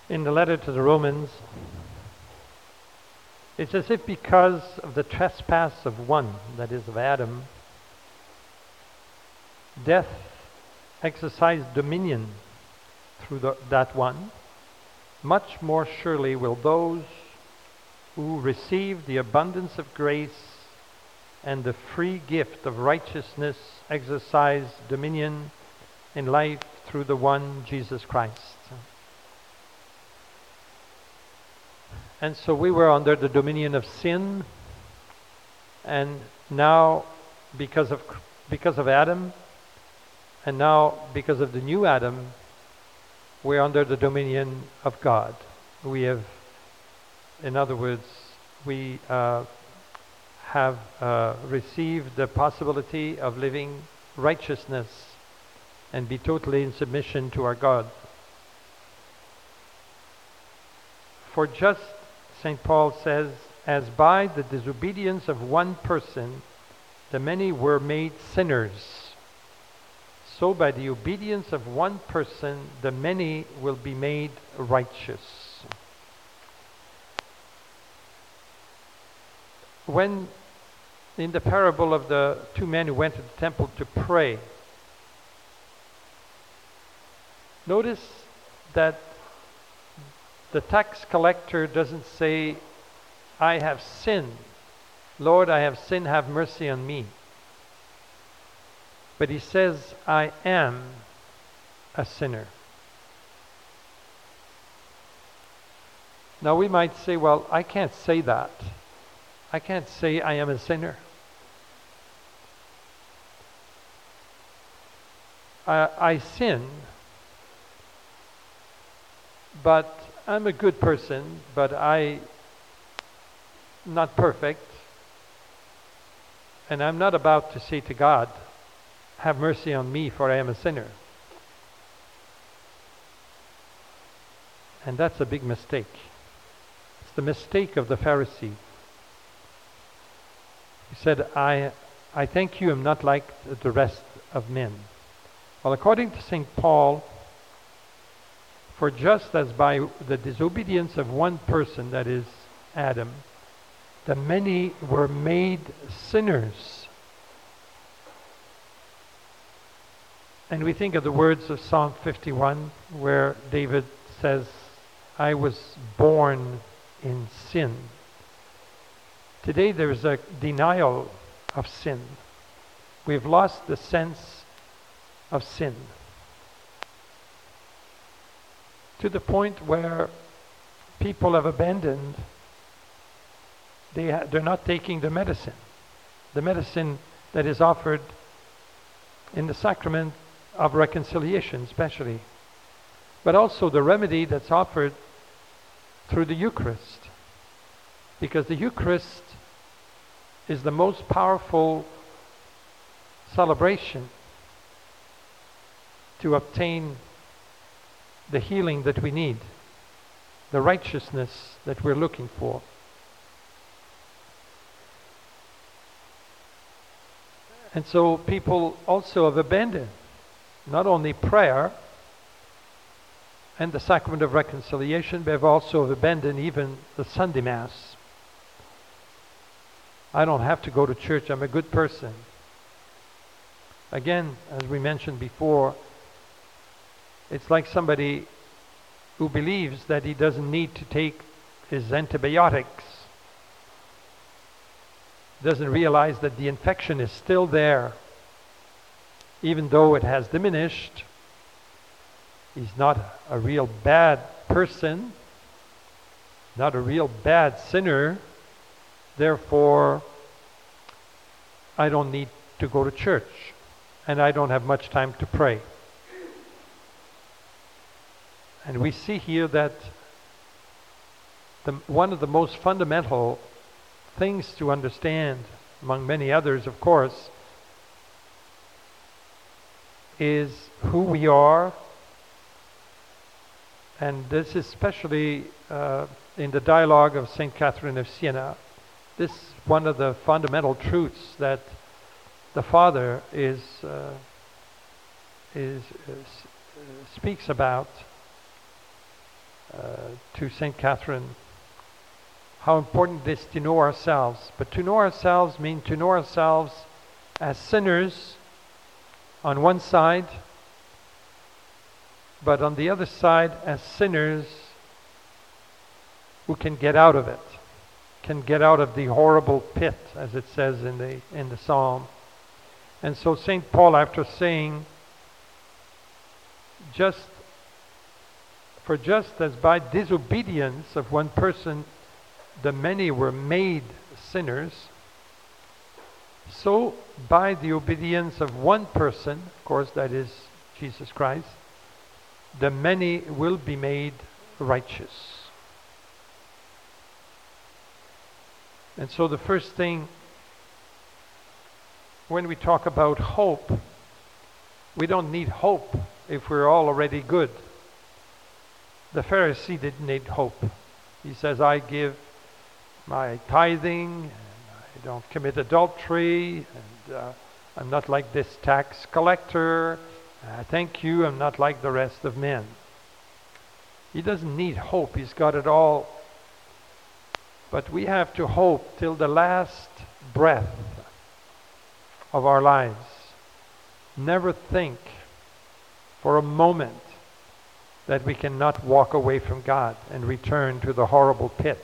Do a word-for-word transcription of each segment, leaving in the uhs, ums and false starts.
in the letter to the Romans, it's as if because of the trespass of one, that is of Adam, death exercised dominion through the, that one, much more surely will those who receive the abundance of grace and the free gift of righteousness exercise dominion in life through the one Jesus Christ. And so we were under the dominion of sin, and now because of because of Adam, and now because of the new Adam, we're under the dominion of God. We have, in other words, we uh, have uh, received the possibility of living righteousness and be totally in submission to our God. For just, Saint Paul says, as by the disobedience of one person, the many were made sinners, so by the obedience of one person, the many will be made righteous. When, in the parable of the two men who went to the temple to pray, notice that the tax collector doesn't say, I have sinned. Lord, I have sinned, have mercy on me. But he says, I am a sinner. Now we might say, well, I can't say that. I can't say I am a sinner. I, I sin, but I'm a good person, but I'm not perfect. And I'm not about to say to God, have mercy on me, for I am a sinner. And that's a big mistake. It's the mistake of the Pharisee. He said, I, I thank you, I'm not like the rest of men. Well, according to Saint Paul, for just as by the disobedience of one person, that is Adam, the many were made sinners. And we think of the words of Psalm fifty-one, where David says, I was born in sin. Today there's a denial of sin. We've lost the sense of sin, to the point where people have abandoned, they ha- they're not taking the medicine. The medicine that is offered in the sacrament of reconciliation especially, but also the remedy that's offered through the Eucharist. Because the Eucharist is the most powerful celebration to obtain the healing that we need, the righteousness that we're looking for. And so people also have abandoned not only prayer and the sacrament of reconciliation, but have also abandoned even the Sunday Mass. I don't have to go to church, I'm a good person. Again, as we mentioned before, it's like somebody who believes that he doesn't need to take his antibiotics, doesn't realize that the infection is still there. Even though it has diminished, he's not a real bad person, not a real bad sinner. Therefore, I don't need to go to church, and I don't have much time to pray. And we see here that the, one of the most fundamental things to understand, among many others, of course, is who we are. And this is especially uh, in the dialogue of Saint Catherine of Siena. This is one of the fundamental truths that the Father is, uh, is, is uh, speaks about. Uh, to Saint Catherine how important it is to know ourselves. But to know ourselves means to know ourselves as sinners on one side, but on the other side as sinners who can get out of it, can get out of the horrible pit, as it says in the in the psalm. And so Saint Paul, after saying, just for just as by disobedience of one person the many were made sinners, so by the obedience of one person, of course that is Jesus Christ, the many will be made righteous. And so the first thing, when we talk about hope, we don't need hope if we're all already good. The Pharisee didn't need hope. He says, I give my tithing, and I don't commit adultery, and uh, I'm not like this tax collector. Uh, thank you, I'm not like the rest of men. He doesn't need hope. He's got it all. But we have to hope till the last breath of our lives. Never think for a moment that we cannot walk away from God and return to the horrible pit.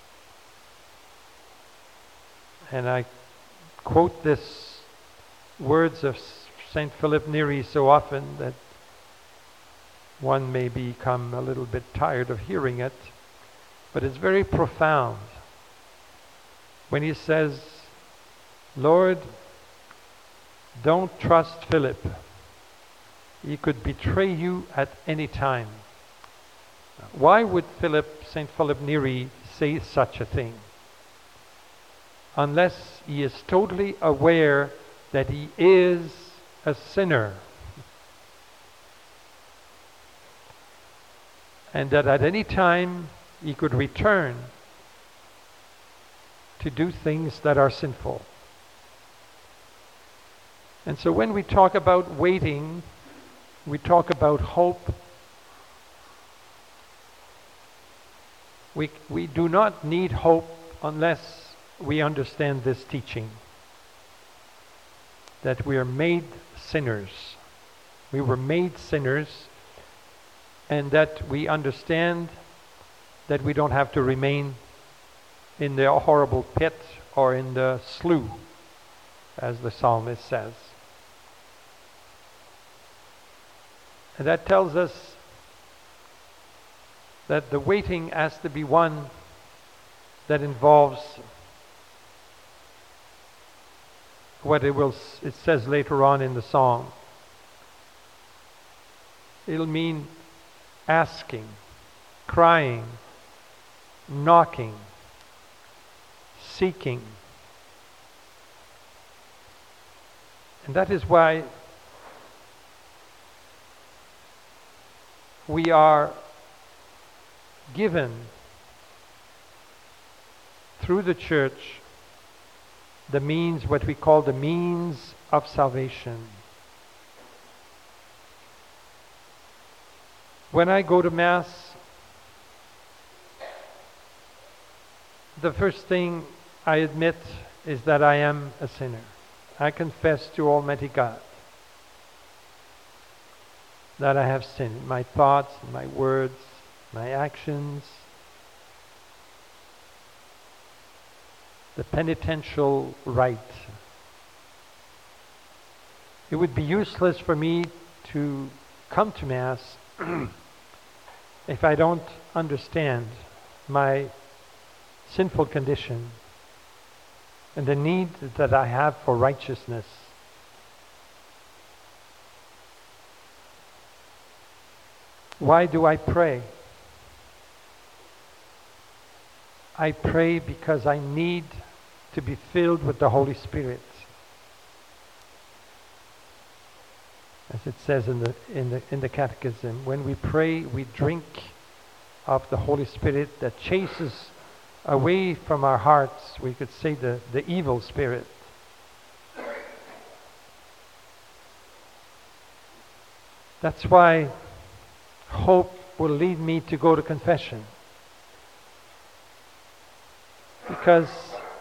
And I quote this words of Saint Philip Neri so often that one may become a little bit tired of hearing it, but it's very profound. When he says, Lord, don't trust Philip. He could betray you at any time. Why would Philip, Saint Philip Neri, say such a thing? Unless he is totally aware that he is a sinner. And that at any time he could return to do things that are sinful. And so when we talk about waiting, we talk about hope. We, we do not need hope unless we understand this teaching. That we are made sinners. We were made sinners, and that we understand that we don't have to remain in the horrible pit or in the slough, as the psalmist says. And that tells us that the waiting has to be one that involves what it will it says later on in the song. It'll mean asking, crying, knocking, seeking. And that is why we are given through the church the means, what we call the means of salvation. When I go to Mass, the first thing I admit is that I am a sinner. I confess to Almighty God that I have sinned in my thoughts, in my words, my actions. The penitential rite. It would be useless for me to come to Mass if I don't understand my sinful condition and the need that I have for righteousness. Why do I pray? I pray because I need to be filled with the Holy Spirit. As it says in the in the in the Catechism, when we pray, we drink of the Holy Spirit that chases away from our hearts, we could say, the, the evil spirit. That's why hope will lead me to go to confession. Because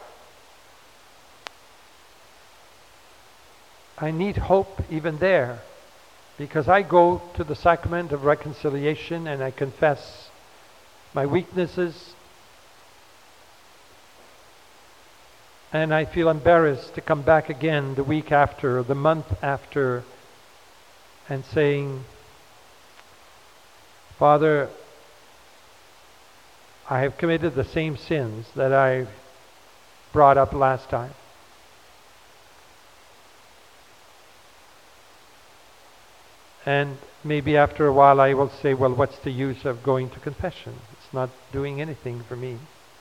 I need hope even there. Because I go to the sacrament of reconciliation and I confess my weaknesses, and I feel embarrassed to come back again the week after or the month after and saying, Father, I have committed the same sins that I brought up last time. And maybe after a while I will say, well, what's the use of going to confession? It's not doing anything for me.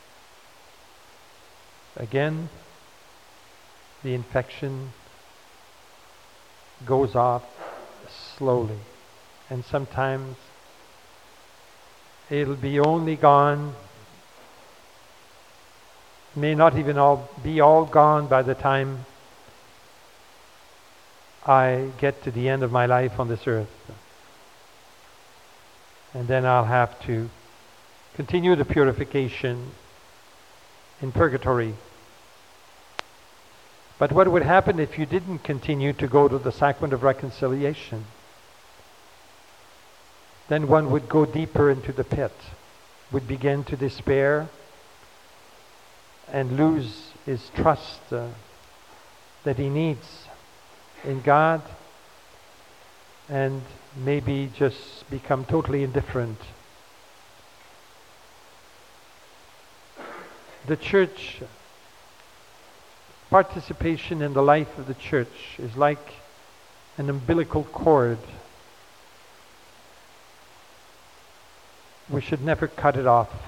Again, the infection goes off slowly. And sometimes it'll be only gone, may not even all be all gone by the time I get to the end of my life on this earth. And then I'll have to continue the purification in purgatory. But what would happen if you didn't continue to go to the sacrament of reconciliation? Then one would go deeper into the pit, would begin to despair and lose his trust uh, that he needs in God, and maybe just become totally indifferent. The church, participation in the life of the church is like an umbilical cord. We should never cut it off.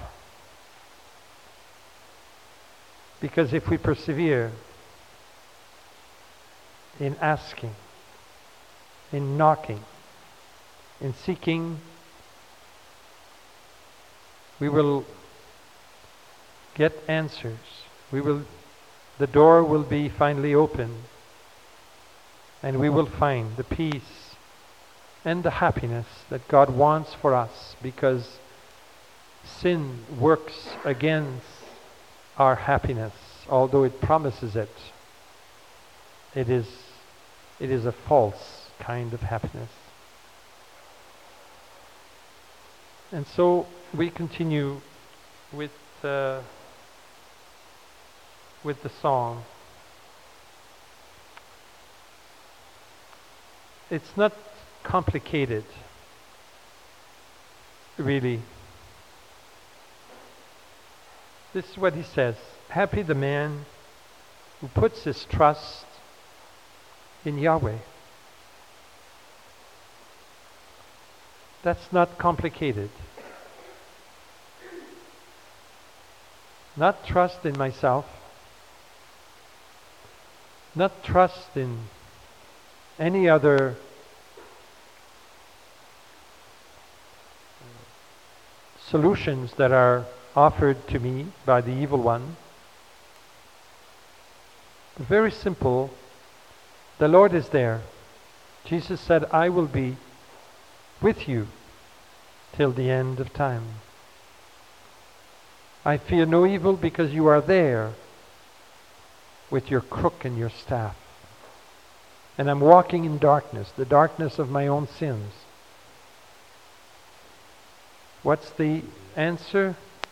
Because if we persevere in asking, in knocking, in seeking, we will get answers. We will, the door will be finally open, and we will find the peace and the happiness that God wants for us, because sin works against our happiness, although it promises it. It is It is a false kind of happiness. And so we continue with uh, with the song. It's not complicated, really. This is what he says: happy the man who puts his trust in Yahweh. That's not complicated. Not trust in myself, not trust in any other solutions that are offered to me by the evil one. Very simple. The Lord is there. Jesus said, I will be with you till the end of time. I fear no evil because you are there with your crook and your staff. And I'm walking in darkness, the darkness of my own sins. What's the answer?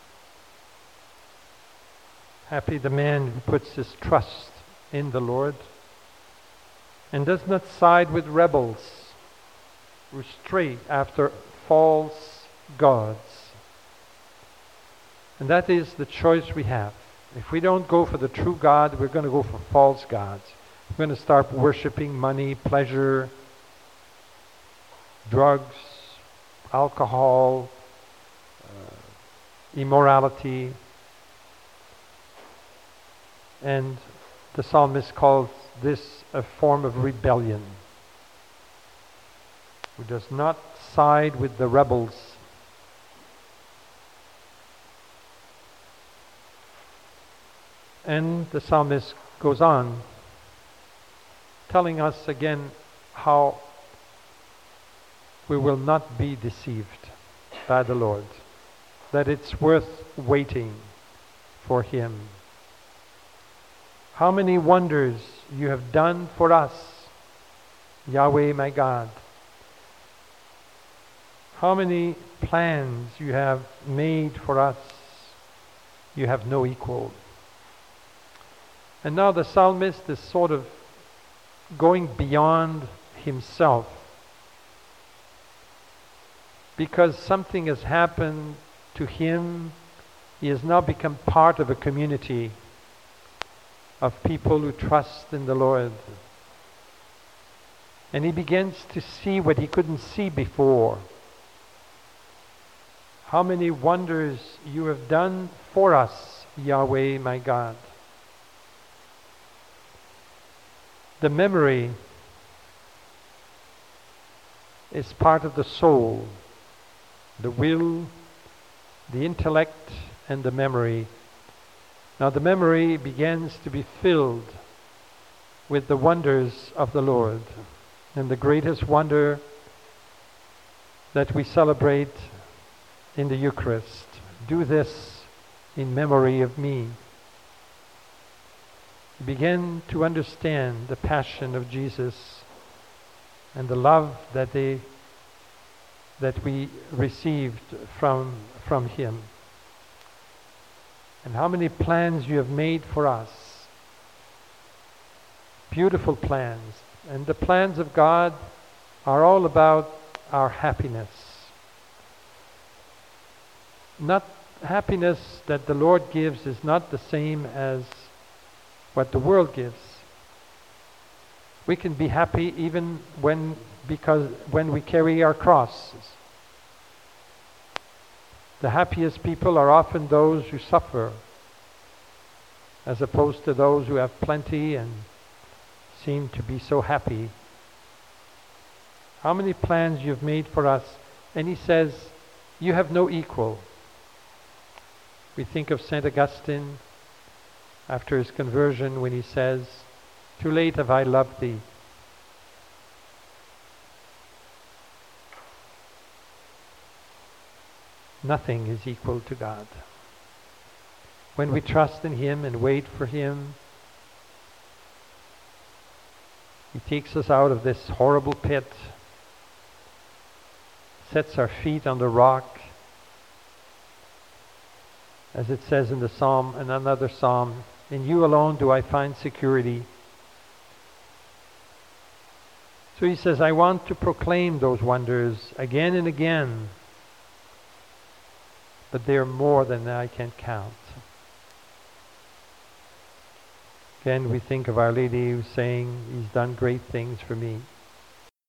Happy the man who puts his trust in the Lord and does not side with rebels who stray after false gods. And that is the choice we have. If we don't go for the true God, we're going to go for false gods. We're going to start worshiping money, pleasure, drugs, alcohol, uh, immorality. And the psalmist calls this a form of rebellion, who does not side with the rebels. And the psalmist goes on, telling us again how we will not be deceived by the Lord, that it's worth waiting for Him. How many wonders you have done for us, Yahweh my God. How many plans you have made for us, you have no equal. And now the psalmist is sort of going beyond himself, because something has happened to him. He has now become part of a community of people who trust in the Lord. And he begins to see what he couldn't see before. How many wonders you have done for us, Yahweh my God. The memory is part of the soul, the will, the intellect, and the memory. Now the memory begins to be filled with the wonders of the Lord. And the greatest wonder that we celebrate in the Eucharist. Do this in memory of me. Begin to understand the passion of Jesus and the love that they that we received from from him. And how many plans you have made for us. Beautiful plans. And the plans of God are all about our happiness. Not happiness that the Lord gives is not the same as what the world gives. We can be happy even when because when we carry our crosses. The happiest people are often those who suffer, as opposed to those who have plenty and seem to be so happy. How many plans you've made for us? And he says, you have no equal. We think of Saint Augustine after his conversion when he says, too late have I loved thee. Nothing is equal to God. When we trust in him and wait for him, he takes us out of this horrible pit, sets our feet on the rock, as it says in the psalm, in another psalm, in you alone do I find security. So he says, I want to proclaim those wonders again and again, but they are more than I can count. Again, we think of Our Lady who's saying, he's done great things for me.